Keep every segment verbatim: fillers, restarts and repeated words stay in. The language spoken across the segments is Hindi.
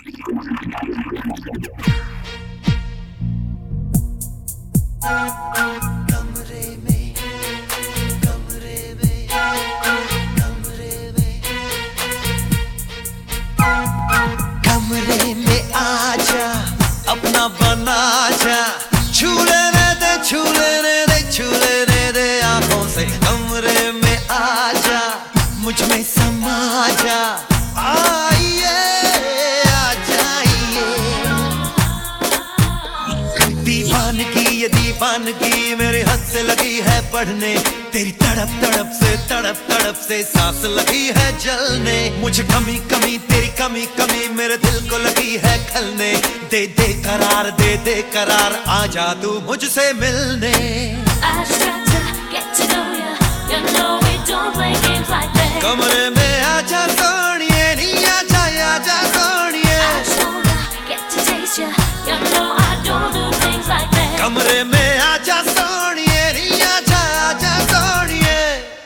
कमरे में कमरे में कमरे में कमरे में आजा, अपना बना जा, छू लेने दे छू लेने दे छू लेने दे आंखों से। कमरे में आजा, मुझ में समा जा, आइए आ जाइए। दीवानगी ये दीवानगी मेरे हद से लगी है बढ़ने, तेरी तड़प तड़प से तड़प तड़प से सांस लगी है जलने। मुझे कमी कमी तेरी कमी कमी मेरे दिल को लगी है खलने। दे दे करार दे दे करार, आजा तू मुझसे मिलने। कमरे में आजा सोनिए, नी आजा आजा सोनिए। कमरे में आजा सोनिए, नी आजा आजा सोनिए।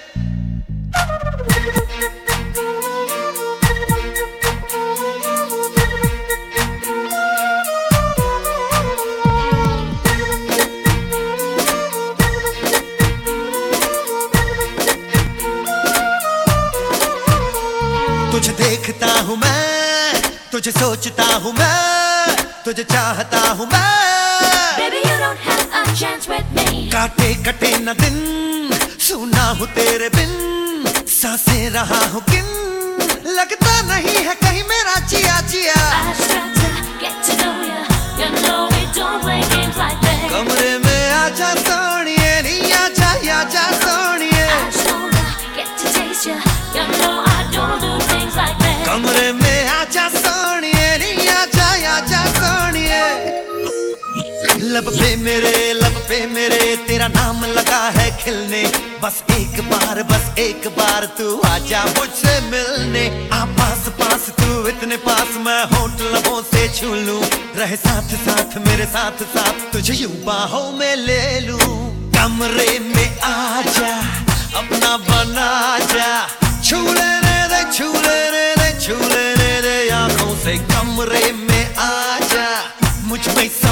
तुझे देखता हूँ मैं, तुझे सोचता हूँ मैं, तुझे चाहता हूँ मैं। Baby, you don't have a chance with me. काटे कटे न दिन, सुना हूँ तेरे बिन, सांसें रहा हूँ किन, लगता नहीं है कहीं मेरा जिया जिया। I just try to get to know ya. You know we don't play games like that. कमरे में आजा सोनिए, नी आजा आजा सोनिए। I just wanna get to taste ya. You know I don't do things like that. कमरे में आजा सोनिए, नी आजा आजा सोनिए। लब पे मेरे लब पे मेरे तेरा नाम लगा है खिलने। बस एक बार बस एक बार तू आजा मुझसे मिलने। आ पास पास तू इतने पास, मैं होंठ लबों से छू लूं। रहे साथ साथ मेरे साथ साथ, तुझे यूं बाहों में ले लूं। कमरे में आजा, अपना बना जा, छू लेने दे छू लेने दे छू लेने दे आंखों से। कमरे में आजा, मुझ में